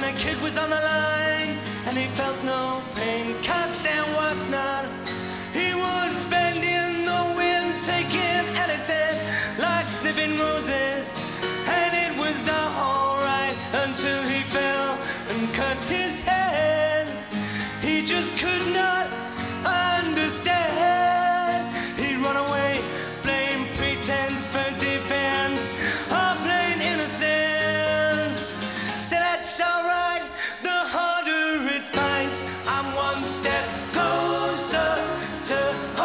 a kid was on the line and he felt no pain, 'cause there was none. He would bend in the wind, taking anything like sniffing roses, and it was alright until he fell and cut his head. He just could not understand. He'd run away, blame pretense for defense, or plain innocence. Say that's alright, the harder it fights, I'm one step closer to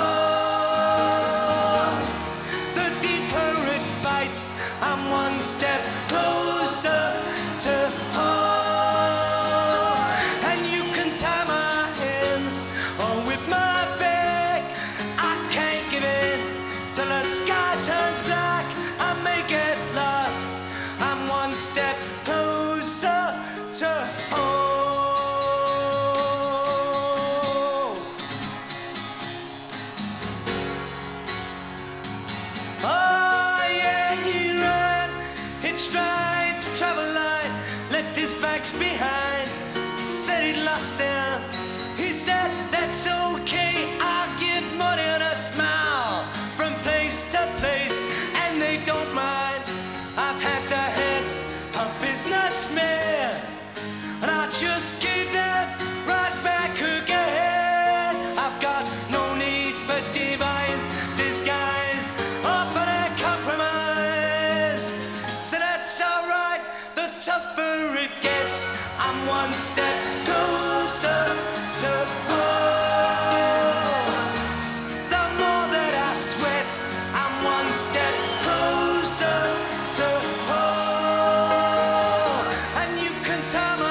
home. The deeper it bites, I'm one step closer to home. And you can tie my hands or whip my back, I can't give in till the sky turns black. I may get lost, I'm one step closer to home. Oh yeah, he ran in strides, travel light, left his bags behind, said he'd lost them. He said that's okay, I'll get money and a smile from place to place, and they don't mind. I've had the heads of businessmen, and I just gave them right back again. I've got no need for device, disguise, or for a compromise. So that's alright, the tougher it gets, I'm one step closer to home. The more that I sweat, I'm one step closer to home. And you can tell my